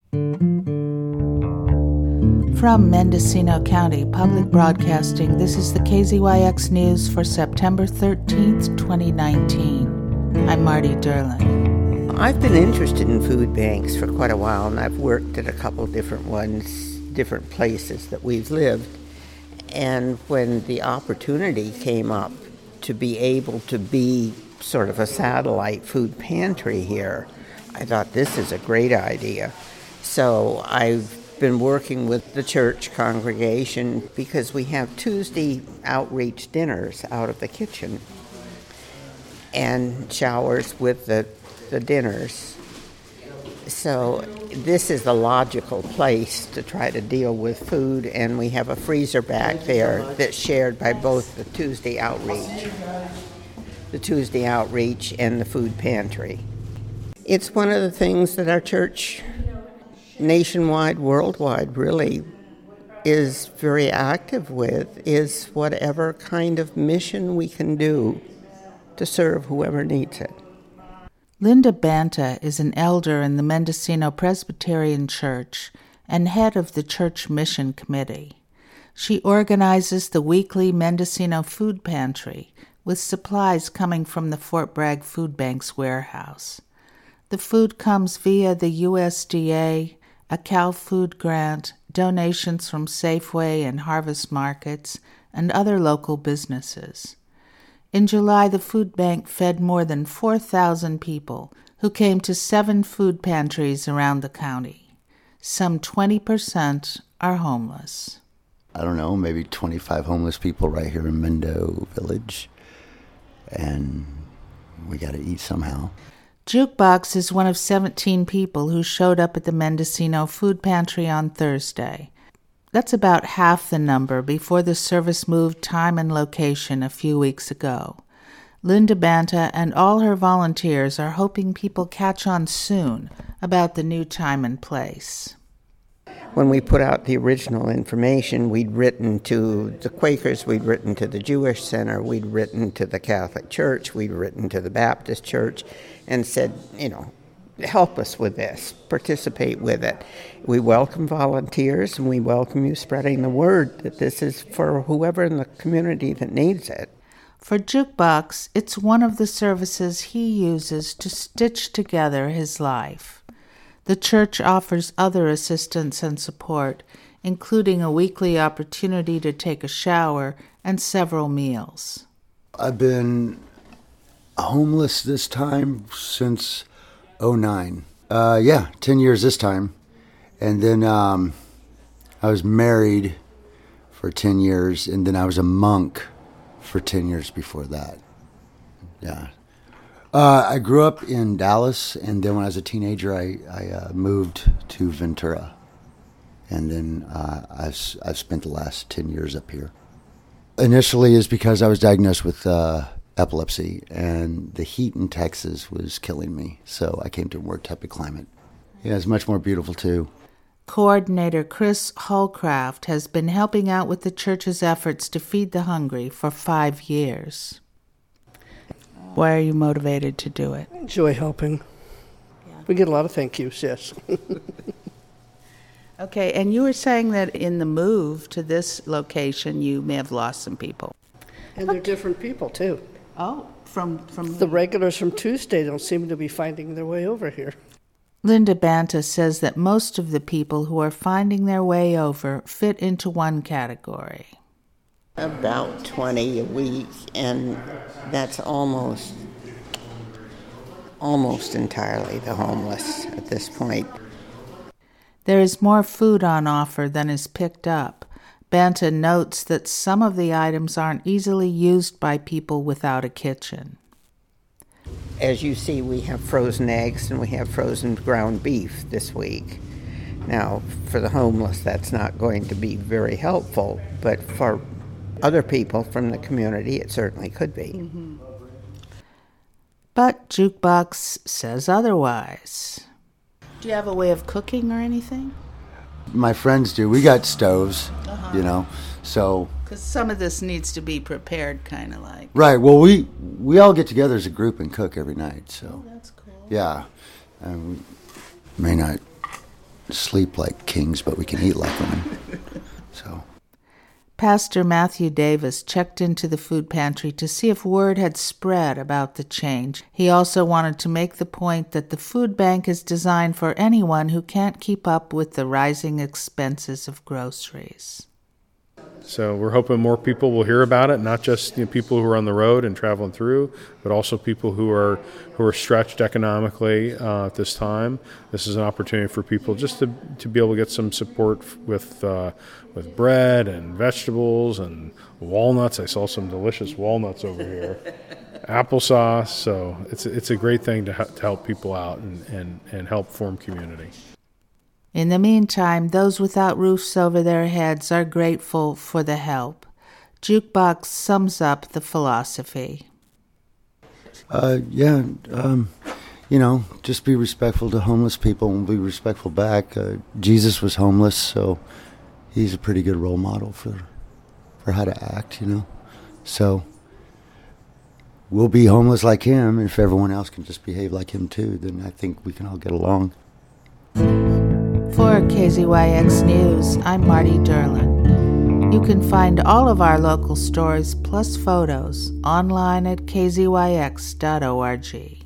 From Mendocino County Public Broadcasting, this is the KZYX News for September 13th, 2019. I'm Marty Derlin. I've been interested in food banks for quite a while, and I've worked at a couple different ones, different places that we've lived. And when the opportunity came up to be able to be sort of a satellite food pantry here, I thought this is a great idea. So I've been working with the church congregation because we have Tuesday outreach dinners out of the kitchen and showers with the dinners. So this is the logical place to try to deal with food, and we have a freezer back there that's shared by both the Tuesday outreach and the food pantry. It's one of the things that our church nationwide, worldwide, really is very active with, is whatever kind of mission we can do to serve whoever needs it. Linda Banta is an elder in the Mendocino Presbyterian Church and head of the Church Mission Committee. She organizes the weekly Mendocino Food Pantry with supplies coming from the Fort Bragg Food Bank's warehouse. The food comes via the USDA, a Cal Food grant, donations from Safeway and Harvest Markets, and other local businesses. In July, the food bank fed more than 4,000 people who came to 7 food pantries around the county. Some 20% are homeless. I don't know, maybe 25 homeless people right here in Mendo Village, and we got to eat somehow. Jukebox is one of 17 people who showed up at the Mendocino Food Pantry on Thursday. That's about half the number before the service moved time and location a few weeks ago. Linda Banta and all her volunteers are hoping people catch on soon about the new time and place. When we put out the original information, we'd written to the Quakers, we'd written to the Jewish Center, we'd written to the Catholic Church, we'd written to the Baptist Church, and said, help us with this, participate with it. We welcome volunteers, and we welcome you spreading the word that this is for whoever in the community that needs it. For Jukebox, it's one of the services he uses to stitch together his life. The church offers other assistance and support, including a weekly opportunity to take a shower and several meals. I've been homeless this time since 2009. 10 years this time. And then I was married for 10 years, and then I was a monk for 10 years before that. Yeah. I grew up in Dallas, and then when I was a teenager, I moved to Ventura. And then I've spent the last 10 years up here. Initially is because I was diagnosed with epilepsy, and the heat in Texas was killing me. So I came to a more tepid climate. Yeah, it's much more beautiful, too. Coordinator Chris Holcraft has been helping out with the church's efforts to feed the hungry for 5 years. Why are you motivated to do it? I enjoy helping. Yeah. We get a lot of thank yous, yes. Okay, and you were saying that in the move to this location, you may have lost some people. And they're different people, too. Oh, from the regulars from Tuesday don't seem to be finding their way over here. Linda Banta says that most of the people who are finding their way over fit into one category. About 20 a week, and that's almost entirely the homeless at this point. There is more food on offer than is picked up. Banta notes that some of the items aren't easily used by people without a kitchen. As you see, we have frozen eggs and we have frozen ground beef this week. Now, for the homeless, that's not going to be very helpful, but for other people from the community, it certainly could be. Mm-hmm. But Jukebox says otherwise. Do you have a way of cooking or anything? My friends do. We got stoves, so... Because some of this needs to be prepared, kind of like. Right. Well, we all get together as a group and cook every night, so... Oh, that's cool. Yeah. And we may not sleep like kings, but we can eat like women. So. Pastor Matthew Davis checked into the food pantry to see if word had spread about the change. He also wanted to make the point that the food bank is designed for anyone who can't keep up with the rising expenses of groceries. So we're hoping more people will hear about it, not just people who are on the road and traveling through, but also people who are stretched economically at this time. This is an opportunity for people just to be able to get some support with bread and vegetables and walnuts. I saw some delicious walnuts over here. Applesauce. So it's a great thing to help people out and help form community. In the meantime, those without roofs over their heads are grateful for the help. Jukebox sums up the philosophy. Just be respectful to homeless people and be respectful back. Jesus was homeless, so he's a pretty good role model for how to act, So we'll be homeless like him, and if everyone else can just behave like him too, then I think we can all get along. For KZYX News, I'm Marty Derlin. You can find all of our local stories plus photos online at kzyx.org.